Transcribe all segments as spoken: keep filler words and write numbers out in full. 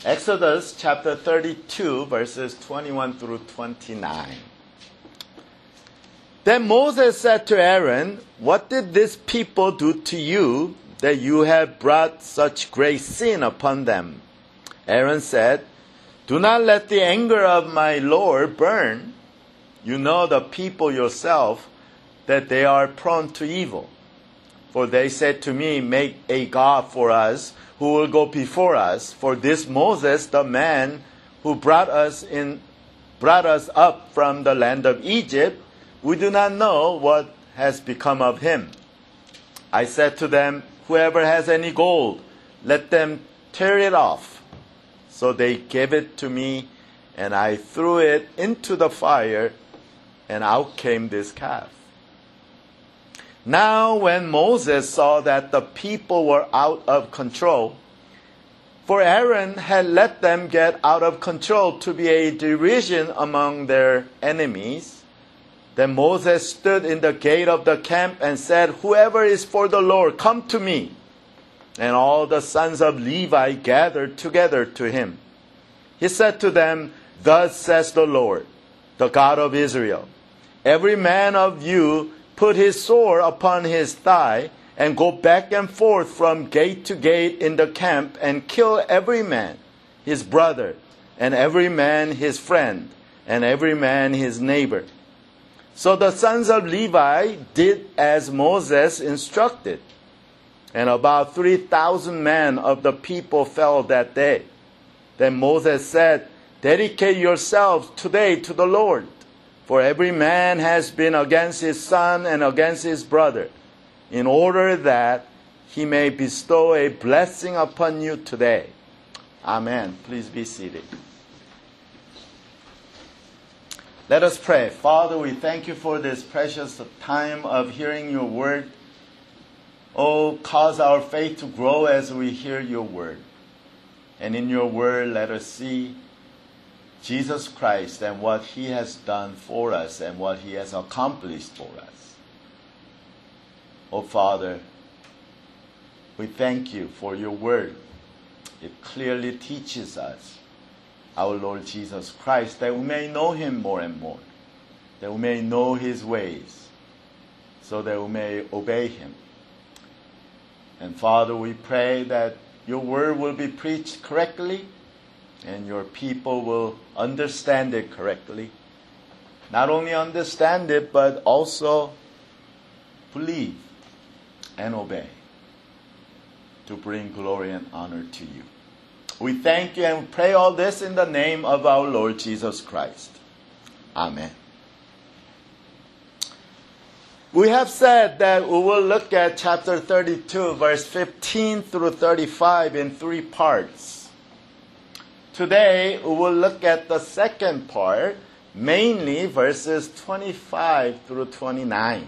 Exodus chapter thirty-two, verses twenty-one through twenty-nine. Then Moses said to Aaron, "What did this people do to you, that you have brought such great sin upon them?" Aaron said, "Do not let the anger of my Lord burn. You know the people yourself, that they are prone to evil. For they said to me, 'Make a God for us, who will go before us. For this Moses, the man who brought us in, brought us up from the land of Egypt, we do not know what has become of him.' I said to them, 'Whoever has any gold, let them tear it off.' So they gave it to me, and I threw it into the fire, and out came this calf." Now when Moses saw that the people were out of control, for Aaron had let them get out of control to be a derision among their enemies, then Moses stood in the gate of the camp and said, "Whoever is for the Lord, come to me." And all the sons of Levi gathered together to him. He said to them, "Thus says the Lord, the God of Israel, every man of you put his sword upon his thigh, and go back and forth from gate to gate in the camp, and kill every man his brother, and every man his friend, and every man his neighbor." So the sons of Levi did as Moses instructed, and about three thousand men of the people fell that day. Then Moses said, "Dedicate yourselves today to the Lord, for every man has been against his son and against his brother, in order that he may bestow a blessing upon you today." Amen. Please be seated. Let us pray. Father, we thank you for this precious time of hearing your word. Oh, cause our faith to grow as we hear your word. And in your word, let us see Jesus Christ and what he has done for us and what he has accomplished for us. Oh, Father, we thank you for your word. It clearly teaches us our Lord Jesus Christ, that we may know him more and more, that we may know his ways, so that we may obey him. And Father, we pray that your word will be preached correctly, and your people will understand it correctly. Not only understand it, but also believe and obey, to bring glory and honor to you. We thank you and pray all this in the name of our Lord Jesus Christ. Amen. We have said that we will look at chapter thirty-two, verse fifteen through thirty-five in three parts. Today, we will look at the second part, mainly verses twenty-five through twenty-nine.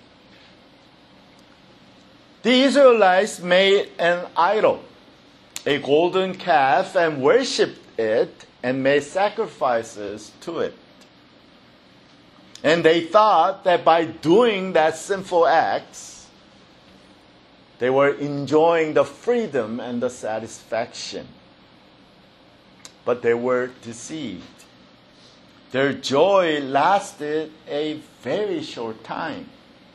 The Israelites made an idol, a golden calf, and worshipped it and made sacrifices to it. And they thought that by doing that sinful acts, they were enjoying the freedom and the satisfaction. But they were deceived. Their joy lasted a very short time.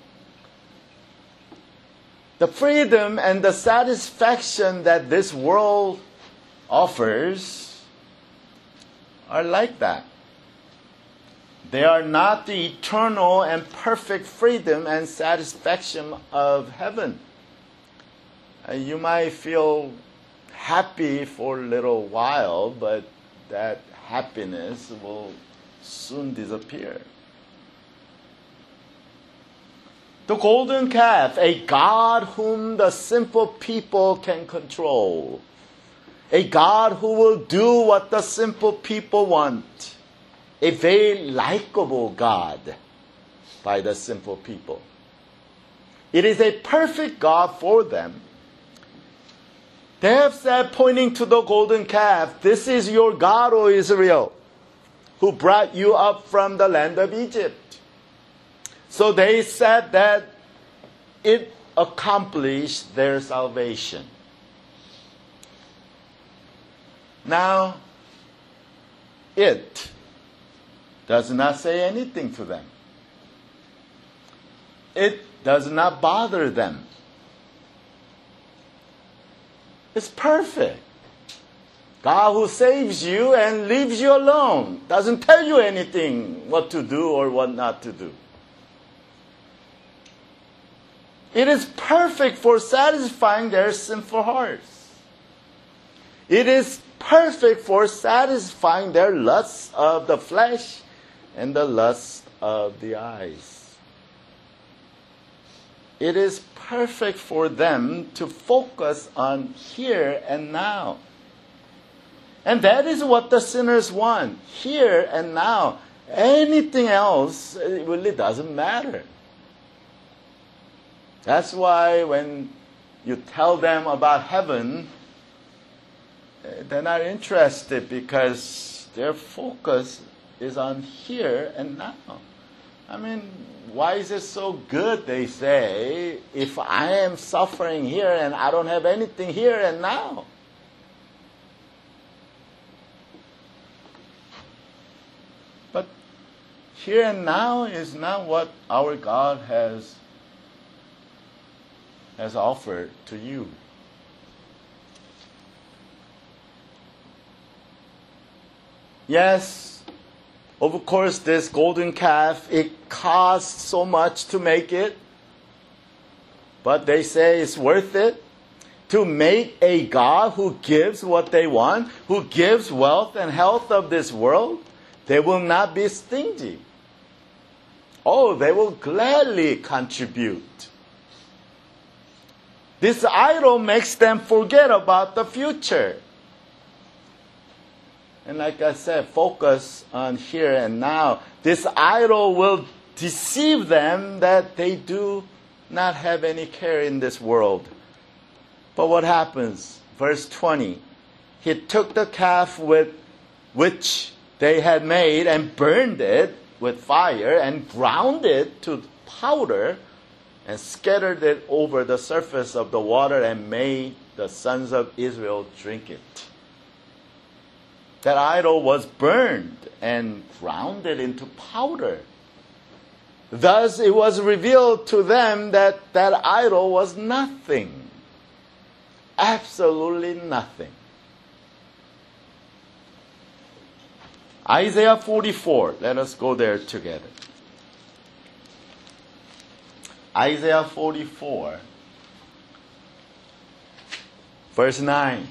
The freedom and the satisfaction that this world offers are like that. They are not the eternal and perfect freedom and satisfaction of heaven. Uh, you might feel happy for a little while, but that happiness will soon disappear. The golden calf, a God whom the simple people can control. A God who will do what the simple people want. A very likable God by the simple people. It is a perfect God for them. They have said, pointing to the golden calf, "This is your God, O Israel, who brought you up from the land of Egypt." So they said that it accomplished their salvation. Now, it does not say anything to them. It does not bother them. It's perfect. God who saves you and leaves you alone doesn't tell you anything what to do or what not to do. It is perfect for satisfying their sinful hearts. It is perfect for satisfying their lusts of the flesh and the lust of the eyes. It is perfect for them to focus on here and now. And that is what the sinners want, here and now. Anything else, it really doesn't matter. That's why when you tell them about heaven, they're not interested because their focus is on here and now. I mean, why is it so good, they say, if I am suffering here and I don't have anything here and now? But here and now is not what our God has, has offered to you. Yes, of course, this golden calf, it costs so much to make it. But they say it's worth it to make a God who gives what they want, who gives wealth and health of this world. They will not be stingy. Oh, they will gladly contribute. This idol makes them forget about the future. And like I said, focus on here and now. This idol will deceive them that they do not have any care in this world. But what happens? Verse twenty. He took the calf with which they had made and burned it with fire and ground it to powder and scattered it over the surface of the water and made the sons of Israel drink it. That idol was burned and ground into powder. Thus it was revealed to them that that idol was nothing. Absolutely nothing. Isaiah forty-four. Let us go there together. Isaiah forty-four, verse nine.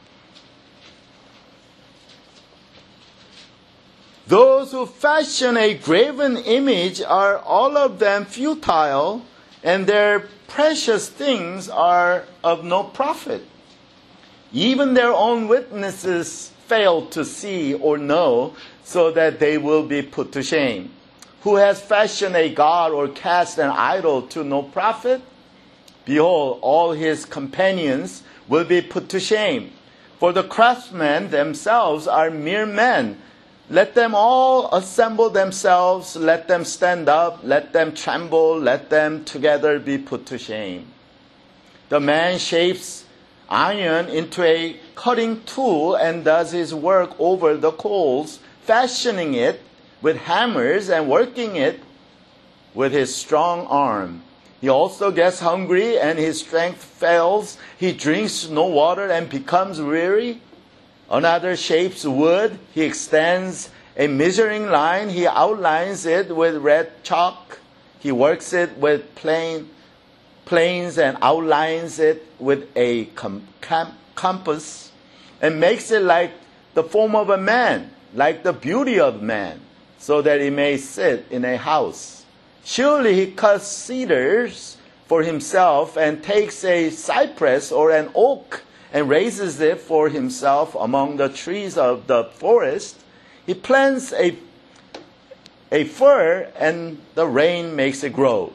Those who fashion a graven image are all of them futile, and their precious things are of no profit. Even their own witnesses fail to see or know, so that they will be put to shame. Who has fashioned a god or cast an idol to no profit? Behold, all his companions will be put to shame. For the craftsmen themselves are mere men. Let them all assemble themselves, let them stand up, let them tremble, let them together be put to shame. The man shapes iron into a cutting tool and does his work over the coals, fashioning it with hammers and working it with his strong arm. He also gets hungry and his strength fails. He drinks no water and becomes weary. Another shapes wood. He extends a measuring line. He outlines it with red chalk. He works it with plain, planes and outlines it with a com- com- compass and makes it like the form of a man, like the beauty of man, so that he may sit in a house. Surely he cuts cedars for himself and takes a cypress or an oak and raises it for himself among the trees of the forest. He plants a, a fir, and the rain makes it grow.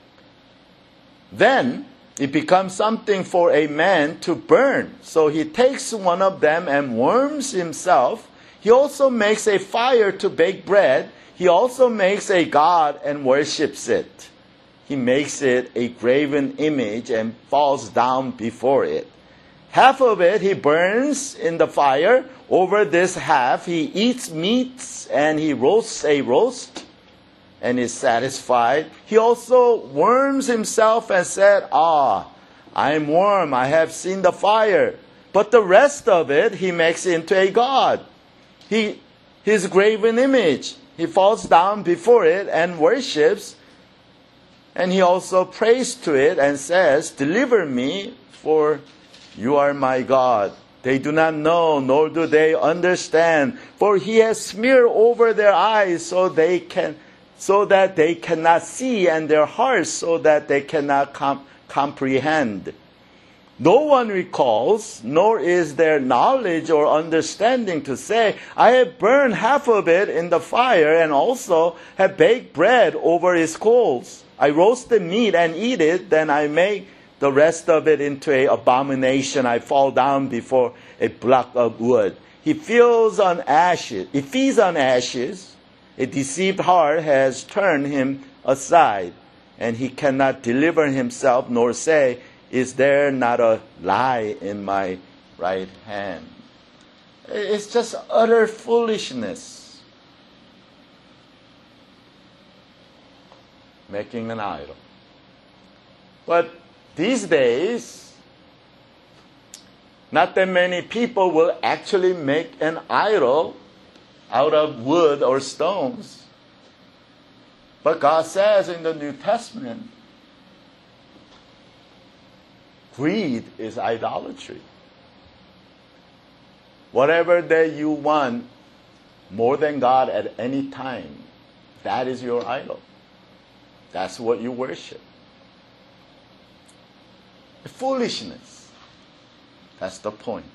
Then it becomes something for a man to burn. So he takes one of them and warms himself. He also makes a fire to bake bread. He also makes a god and worships it. He makes it a graven image and falls down before it. Half of it he burns in the fire. Over this half he eats meats and he roasts a roast and is satisfied. He also warms himself and said, ah, I am warm, I have seen the fire. But the rest of it he makes into a god. He, his graven image. He falls down before it and worships. And he also prays to it and says, deliver me, for you are my God. They do not know, nor do they understand. For he has smeared over their eyes so they can, so that they cannot see, and their hearts so that they cannot com- comprehend. No one recalls, nor is there knowledge or understanding to say, I have burned half of it in the fire, and also have baked bread over its coals. I roast the meat and eat it, then I make the rest of it into an abomination. I fall down before a block of wood. He feels on ashes. He feeds on ashes. A deceived heart has turned him aside, and he cannot deliver himself, nor say, is there not a lie in my right hand? It's just utter foolishness. Making an idol. But these days, not that many people will actually make an idol out of wood or stones. But God says in the New Testament, greed is idolatry. Whatever that you want more than God at any time, that is your idol. That's what you worship. Foolishness. That's the point.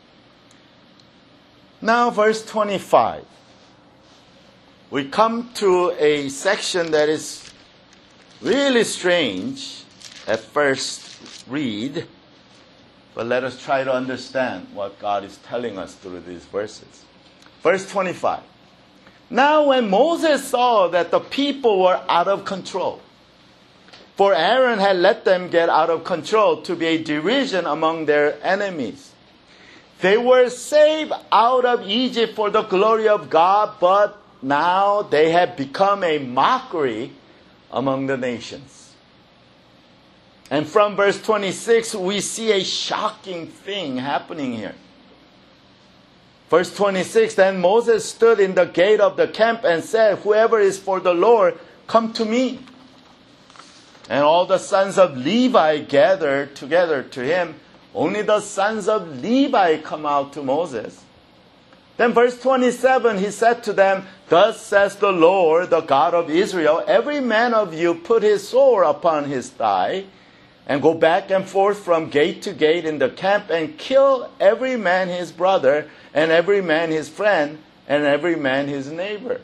Now, verse twenty-five. We come to a section that is really strange at first read, but let us try to understand what God is telling us through these verses. Verse twenty-five. Now when Moses saw that the people were out of control, for Aaron had let them get out of control to be a derision among their enemies. They were saved out of Egypt for the glory of God, but now they have become a mockery among the nations. And from verse twenty-six, we see a shocking thing happening here. Verse twenty-six, then Moses stood in the gate of the camp and said, whoever is for the Lord, come to me. And all the sons of Levi gathered together to him. Only the sons of Levi come out to Moses. Then verse twenty-seven, he said to them, thus says the Lord, the God of Israel, every man of you put his sword upon his thigh, and go back and forth from gate to gate in the camp, and kill every man his brother, and every man his friend, and every man his neighbor.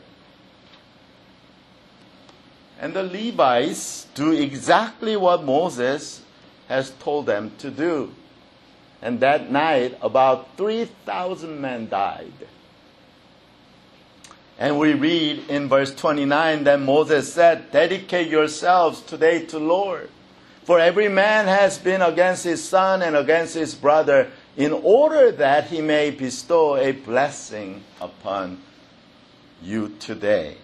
And the Levites do exactly what Moses has told them to do. And that night, about three thousand men died. And we read in verse twenty-nine that Moses said, dedicate yourselves today to Lord. For every man has been against his son and against his brother, in order that he may bestow a blessing upon you today.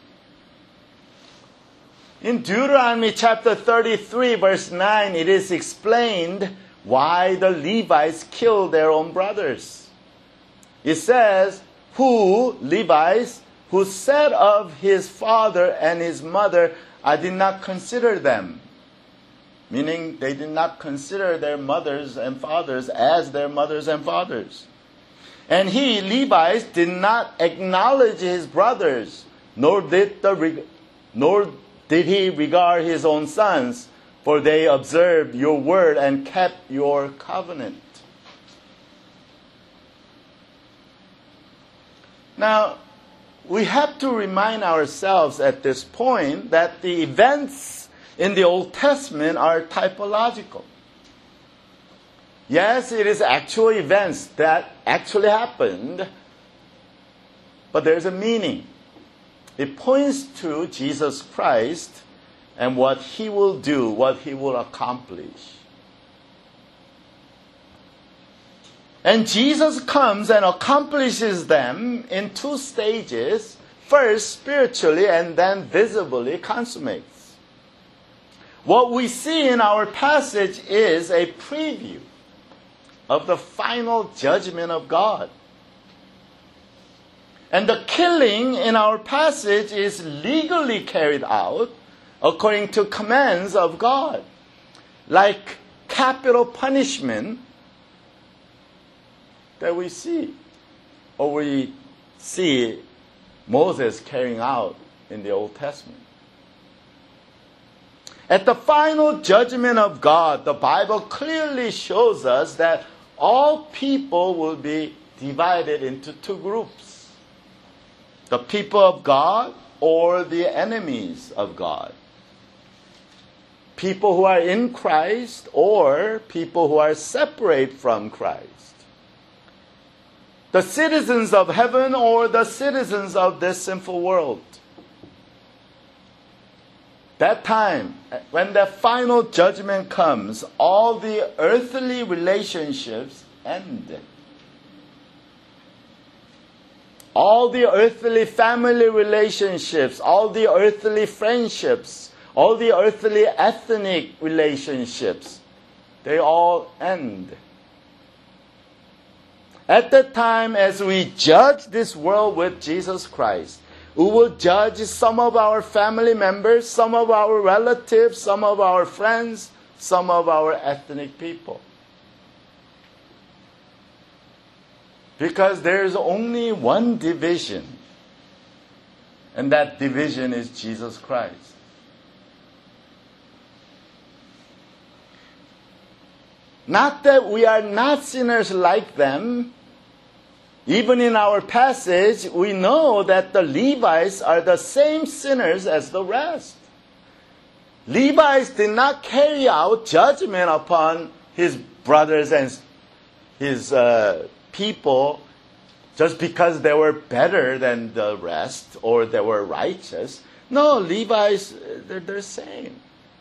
In Deuteronomy chapter thirty-three, verse nine, it is explained why the Levites killed their own brothers. It says, who, Levites, who said of his father and his mother, I did not consider them. Meaning they did not consider their mothers and fathers as their mothers and fathers. And he, Levites, did not acknowledge his brothers, nor did the nor did he regard his own sons, for they observed your word and kept your covenant. Now, we have to remind ourselves at this point that the events in the Old Testament are typological. Yes, it is actual events that actually happened, but there's a meaning. It points to Jesus Christ and what he will do, what he will accomplish. And Jesus comes and accomplishes them in two stages. First, spiritually, and then visibly consummates. What we see in our passage is a preview of the final judgment of God. And the killing in our passage is legally carried out according to commands of God, like capital punishment that we see, or we see Moses carrying out in the Old Testament. At the final judgment of God, the Bible clearly shows us that all people will be divided into two groups: the people of God or the enemies of God. People who are in Christ or people who are separate from Christ. The citizens of heaven or the citizens of this sinful world. That time, when the final judgment comes, all the earthly relationships end. All the earthly family relationships, all the earthly friendships, all the earthly ethnic relationships, they all end. At that time, as we judge this world with Jesus Christ, we will judge some of our family members, some of our relatives, some of our friends, some of our ethnic people. Because there is only one division, and that division is Jesus Christ. Not that we are not sinners like them. Even in our passage, we know that the Levites are the same sinners as the rest. Levites did not carry out judgment upon his brothers and his uh, people just because they were better than the rest or they were righteous. No, Levites, they're the same.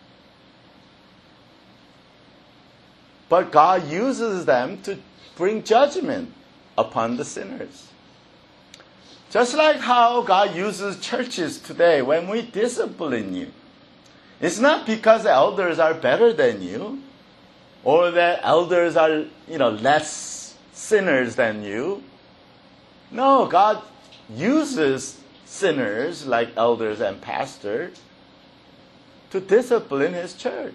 But God uses them to bring judgment upon the sinners. Just like how God uses churches today when we discipline you. It's not because elders are better than you or that elders are, you know, less sinners than you. No, God uses sinners like elders and pastors to discipline His church.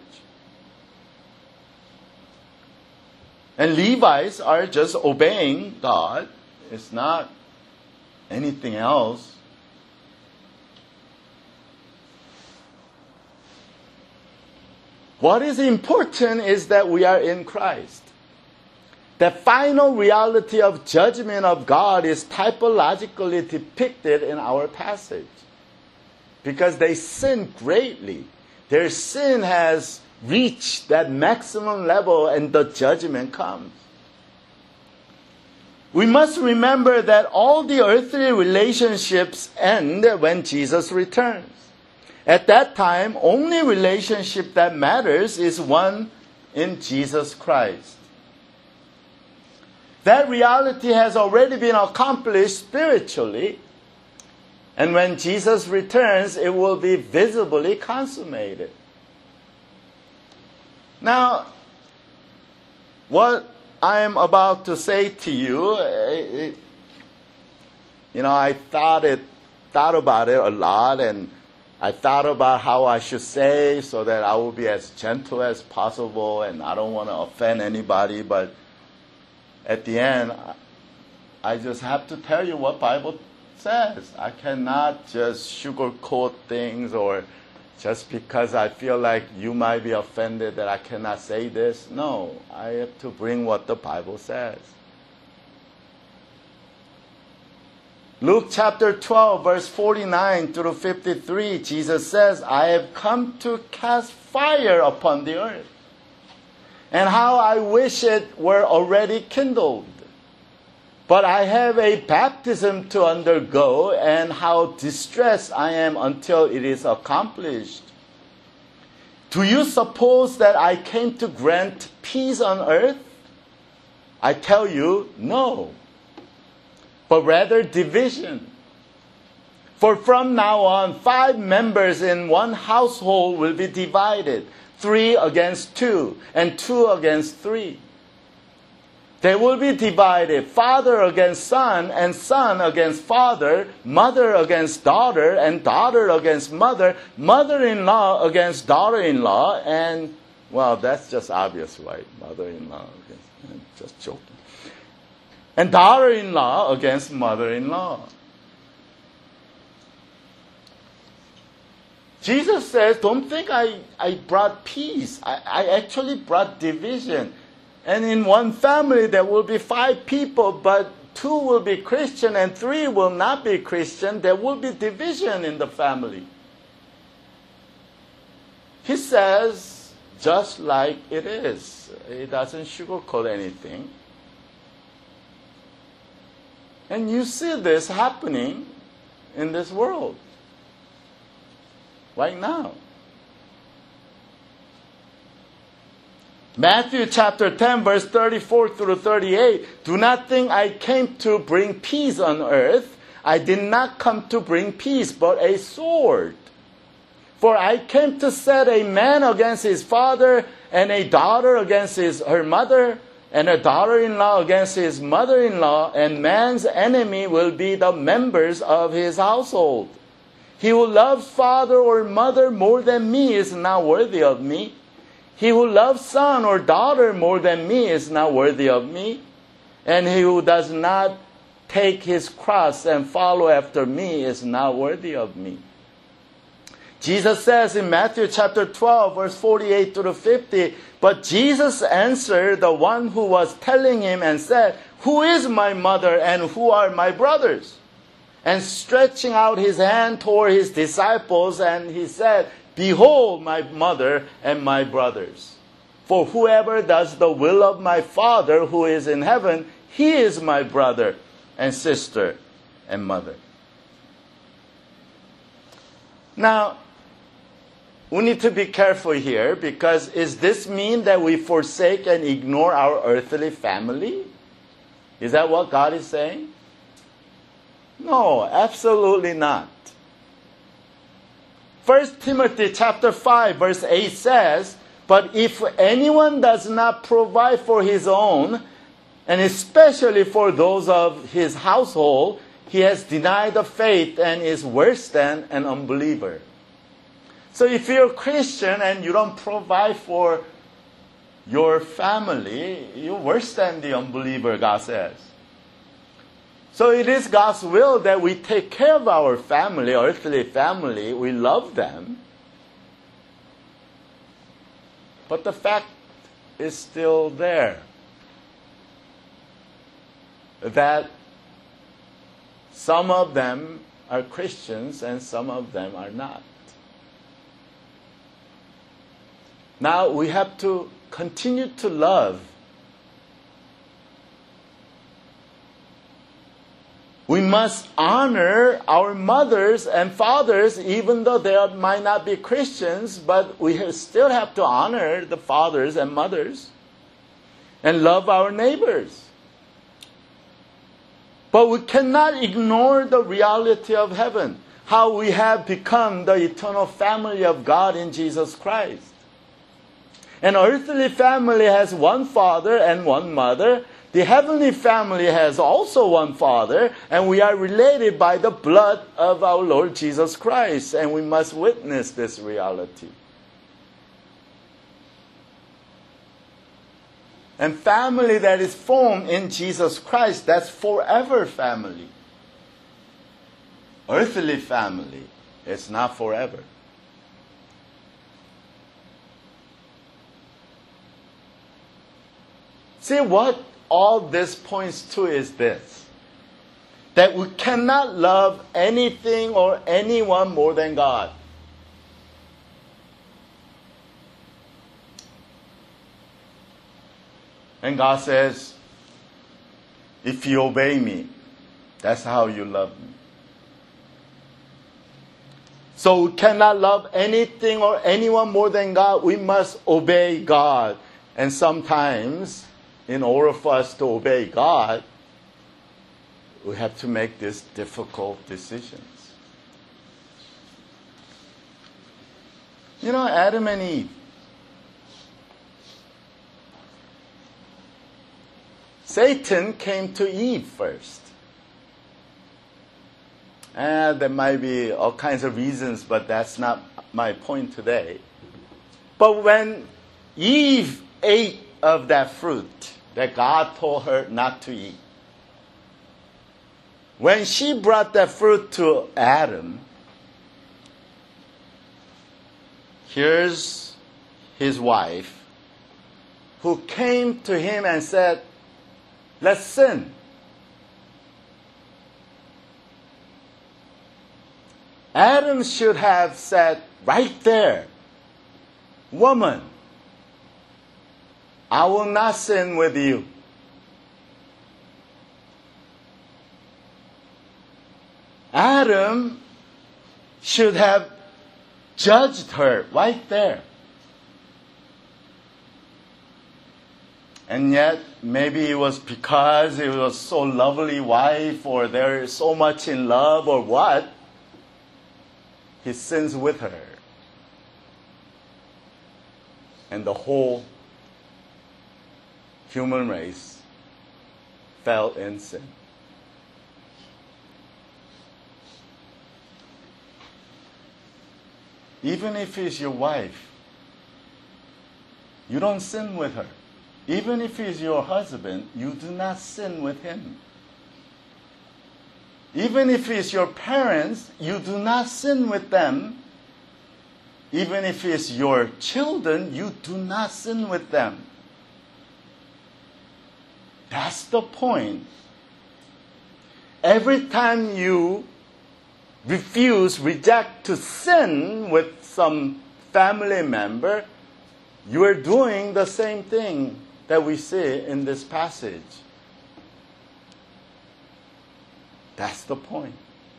And Levites are just obeying God. It's not anything else. What is important is that we are in Christ. The final reality of judgment of God is typologically depicted in our passage. Because they sin greatly. Their sin has reached that maximum level and the judgment comes. We must remember that all the earthly relationships end when Jesus returns. At that time, only relationship that matters is one in Jesus Christ. That reality has already been accomplished spiritually, and when Jesus returns, it will be visibly consummated. Now, what I am about to say to you, it, you know, I thought it, thought about it a lot, and I thought about how I should say so that I will be as gentle as possible, and I don't want to offend anybody. But at the end, I just have to tell you what Bible says. I cannot just sugarcoat things or just because I feel like you might be offended that I cannot say this. No, I have to bring what the Bible says. Luke chapter twelve, verse forty-nine through fifty-three, Jesus says, I have come to cast fire upon the earth, and how I wish it were already kindled. But I have a baptism to undergo, and how distressed I am until it is accomplished. Do you suppose that I came to grant peace on earth? I tell you, no, but rather division. For from now on, five members in one household will be divided, three against two, and two against three. They will be divided, father against son, and son against father, mother against daughter, and daughter against mother, mother-in-law against daughter-in-law, and, well, that's just obvious, right? Mother-in-law against, just joking. And daughter-in-law against mother-in-law. Jesus says, don't think I, I brought peace. I, I actually brought division. And in one family there will be five people, but two will be Christian and three will not be Christian. There will be division in the family. He says, just like it is. He doesn't sugarcoat anything. And you see this happening in this world right now. Matthew chapter ten, verse thirty-four through thirty-eight. Do not think I came to bring peace on earth. I did not come to bring peace, but a sword. For I came to set a man against his father, and a daughter against his, her mother, and a daughter-in-law against his mother-in-law, and man's enemy will be the members of his household. He who loves father or mother more than me is not worthy of me. He who loves son or daughter more than me is not worthy of me. And he who does not take his cross and follow after me is not worthy of me. Jesus says in Matthew chapter twelve, verse forty-eight to fifty, but Jesus answered the one who was telling him and said, who is my mother and who are my brothers? And stretching out his hand toward his disciples, and he said, behold my mother and my brothers. For whoever does the will of my Father who is in heaven, he is my brother and sister and mother. Now, we need to be careful here, because does this mean that we forsake and ignore our earthly family? Is that what God is saying? No, absolutely not. First Timothy chapter five, verse eight says, but if anyone does not provide for his own, and especially for those of his household, he has denied the faith and is worse than an unbeliever. So if you're a Christian and you don't provide for your family, you're worse than the unbeliever, God says. So it is God's will that we take care of our family, earthly family. We love them. But the fact is still there that some of them are Christians and some of them are not. Now we have to continue to love. We must honor our mothers and fathers, even though they might not be Christians, but we still have to honor the fathers and mothers and love our neighbors. But we cannot ignore the reality of heaven, how we have become the eternal family of God in Jesus Christ. An earthly family has one father and one mother. The heavenly family has also one Father, and we are related by the blood of our Lord Jesus Christ, and we must witness this reality. And family that is formed in Jesus Christ, that's forever family. Earthly family is not forever. See, what all this points to is this: that we cannot love anything or anyone more than God. And God says, if you obey me, that's how you love me. So we cannot love anything or anyone more than God. We must obey God. And sometimes in order for us to obey God, we have to make these difficult decisions. You know, Adam and Eve, Satan came to Eve first. And there might be all kinds of reasons, but that's not my point today. But when Eve ate of that fruit that God told her not to eat, when she brought that fruit to Adam, here's his wife who came to him and said, let's sin. Adam should have said right there, woman, I will not sin with you. Adam should have judged her right there. And yet, maybe it was because it was so lovely wife, or they're so much in love, or what, he sins with her. And the whole human race fell in sin. Even if it's your wife, you don't sin with her. Even if he's your husband, you do not sin with him. Even if it's your parents, you do not sin with them. Even if it's your children, you do not sin with them. That's the point. Every time you refuse, reject to sin with some family member, you are doing the same thing that we see in this passage. That's the point.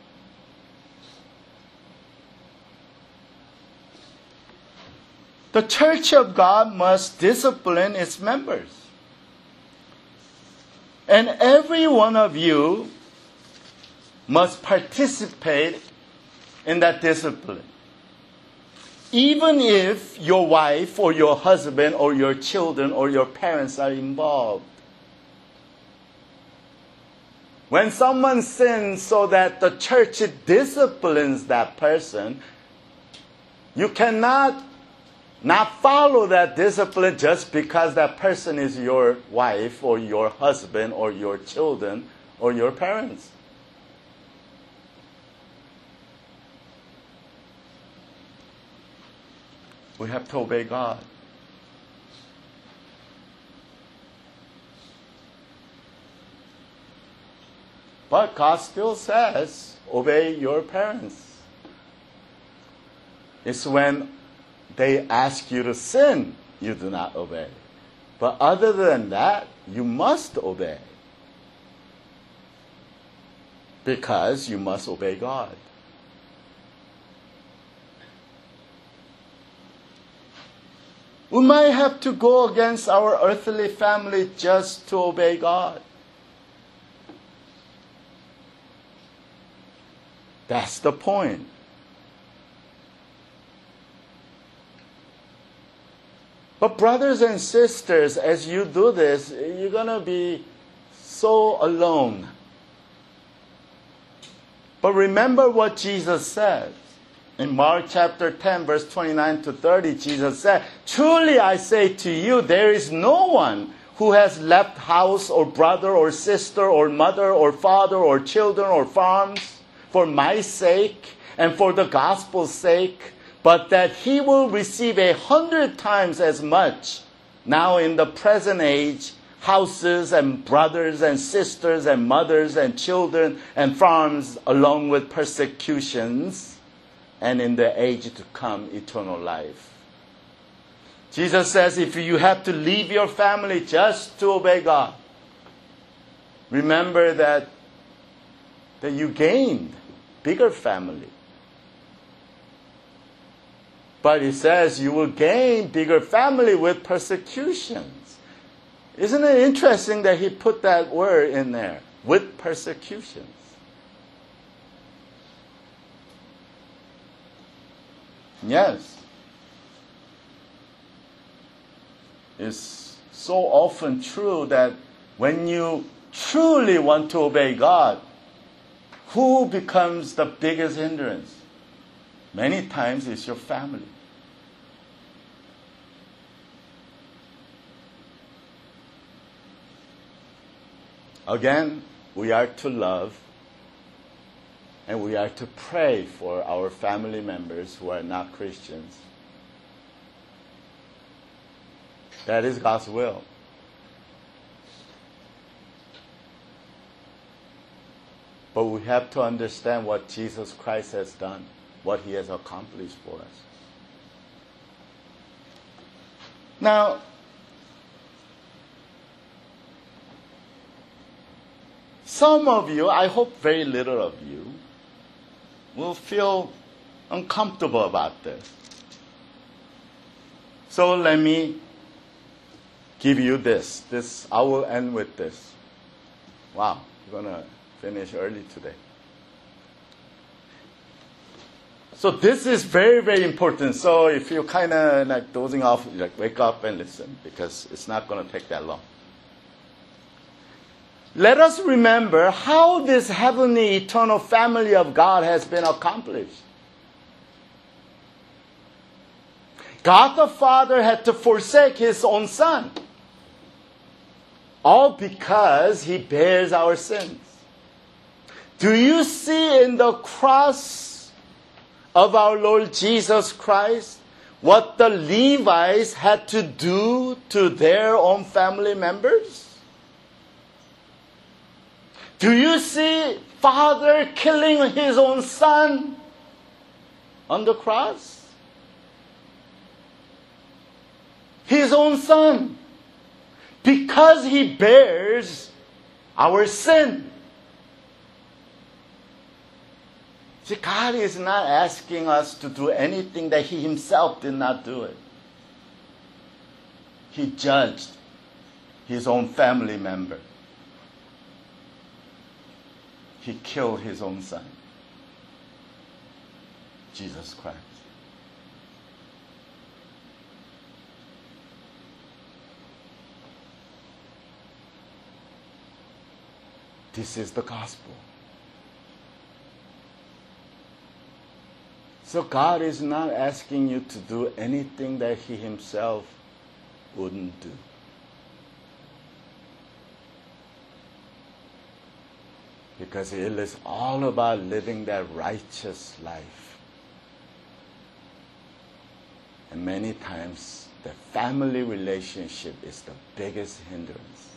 The church of God must discipline its members. And every one of you must participate in that discipline. Even if your wife or your husband or your children or your parents are involved. When someone sins so that the church disciplines that person, you cannot not follow that discipline just because that person is your wife or your husband or your children or your parents. We have to obey God. But God still says, obey your parents. It's when they ask you to sin, you do not obey. But other than that, you must obey. Because you must obey God. We might have to go against our earthly family just to obey God. That's the point. But brothers and sisters, as you do this, you're going to be so alone. But remember what Jesus said. In Mark chapter ten, verse twenty-nine to thirty, Jesus said, truly I say to you, there is no one who has left house or brother or sister or mother or father or children or farms for my sake and for the gospel's sake, but that he will receive a hundred times as much now in the present age, houses and brothers and sisters and mothers and children and farms, along with persecutions, and in the age to come, eternal life. Jesus says if you have to leave your family just to obey God, remember that, that you gained bigger family. But he says you will gain bigger family with persecutions. Isn't it interesting that he put that word in there? With persecutions. Yes. It's so often true that when you truly want to obey God, who becomes the biggest hindrance? Many times it's your family. Again, we are to love and we are to pray for our family members who are not Christians. That is God's will. But we have to understand what Jesus Christ has done, what he has accomplished for us. Now, some of you, I hope very little of you, will feel uncomfortable about this. So let me give you this. This I will end with this. Wow, we're going to finish early today. So this is very, very important. So if you're kind of like dozing off, like wake up and listen, because it's not going to take that long. Let us remember how this heavenly, eternal family of God has been accomplished. God the Father had to forsake his own Son, all because he bears our sins. Do you see in the cross of our Lord Jesus Christ what the Levites had to do to their own family members? Do you see Father killing his own Son on the cross? His own Son. Because he bears our sin. See, God is not asking us to do anything that he himself did not do it. He judged his own family member. He killed his own Son, Jesus Christ. This is the gospel. So God is not asking you to do anything that he himself wouldn't do. Because it is all about living that righteous life. And many times, the family relationship is the biggest hindrance.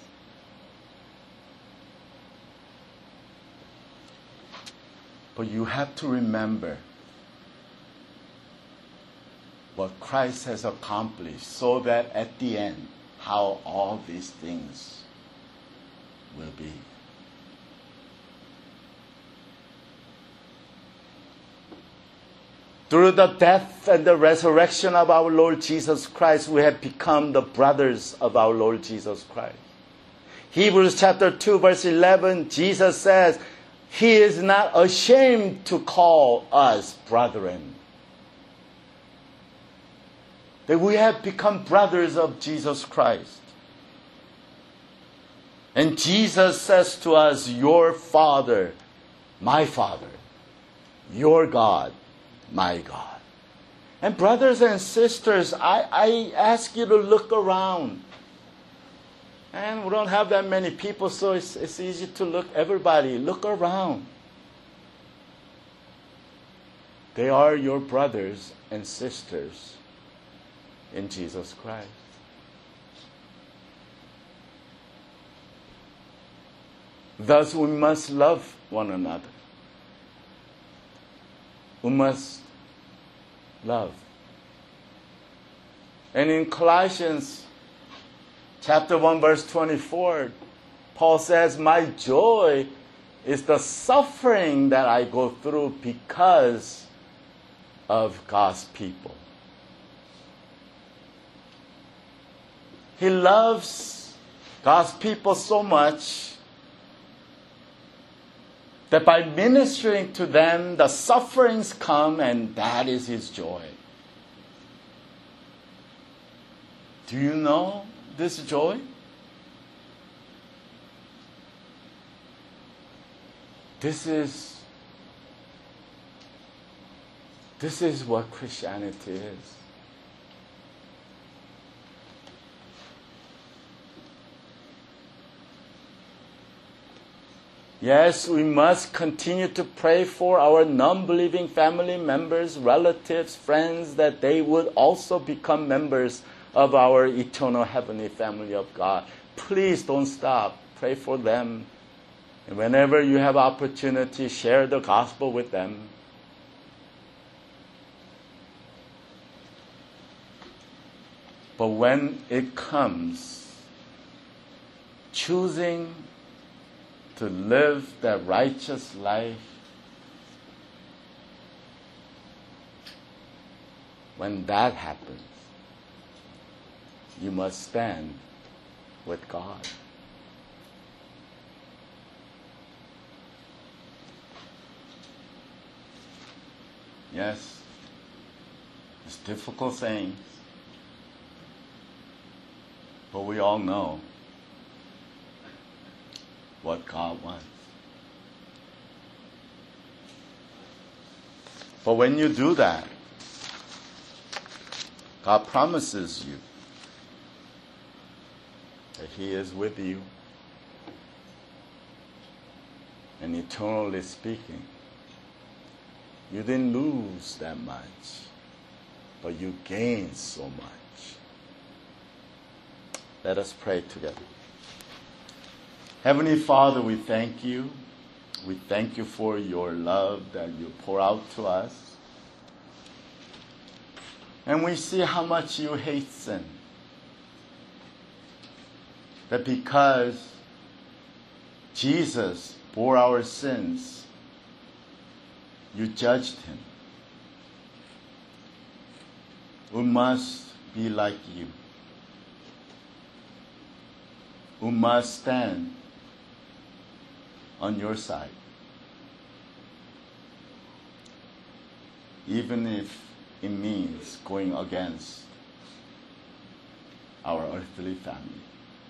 But you have to remember what Christ has accomplished, so that at the end, how all these things will be. Through the death and the resurrection of our Lord Jesus Christ, we have become the brothers of our Lord Jesus Christ. Hebrews chapter two, verse eleven, Jesus says, he is not ashamed to call us brethren. That we have become brothers of Jesus Christ. And Jesus says to us, your Father, my Father, your God, my God. And brothers and sisters, I, I ask you to look around. And we don't have that many people, so it's, it's easy to look. Everybody, look around. They are your brothers and sisters in Jesus Christ. Thus, we must love one another. We must love. And in Colossians chapter one, verse twenty-four, Paul says, my joy is the suffering that I go through because of God's people. He loves God's people so much that by ministering to them, the sufferings come, and that is His joy. Do you know this joy? This is, this is what Christianity is. Yes, we must continue to pray for our non-believing family members, relatives, friends, that they would also become members of our eternal heavenly family of God. Please don't stop. Pray for them. And whenever you have opportunity, share the gospel with them. But when it comes, choosing to live that righteous life, when that happens, you must stand with God. Yes, it's difficult things, but we all know what God wants. But when you do that, God promises you that He is with you. And eternally speaking, you didn't lose that much, but you gained so much. Let us pray together. Heavenly Father, we thank you. We thank you for your love that you pour out to us. And we see how much you hate sin. That because Jesus bore our sins, you judged Him. We must be like you. We must stand on your side. Even if it means going against our earthly family.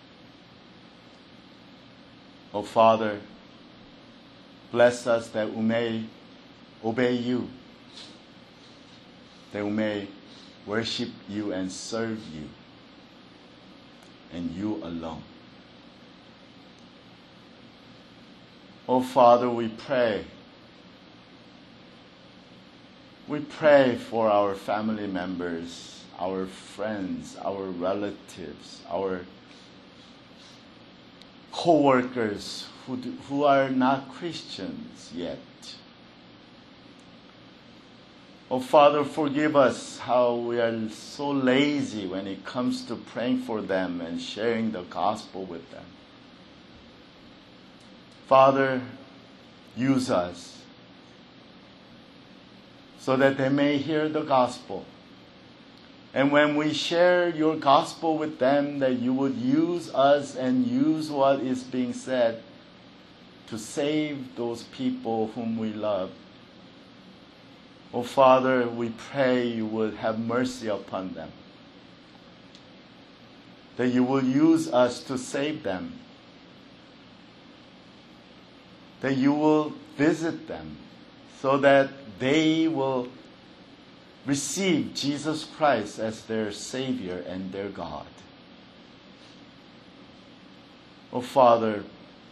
Oh Father, bless us that we may obey you, that we may worship you and serve you, and you alone. Oh Father, we pray. We pray for our family members, our friends, our relatives, our co-workers who, do, who are not Christians yet. Oh Father, forgive us how we are so lazy when it comes to praying for them and sharing the gospel with them. Father, use us so that they may hear the gospel. And when we share your gospel with them, that you would use us and use what is being said to save those people whom we love. Oh Father, we pray you would have mercy upon them. That you will use us to save them. That you will visit them so that they will receive Jesus Christ as their Savior and their God. Oh Father,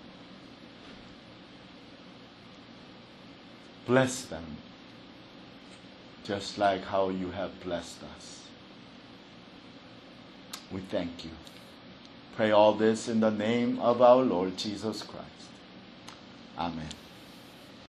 bless them just like how you have blessed us. We thank you. Pray all this in the name of our Lord Jesus Christ. Amen.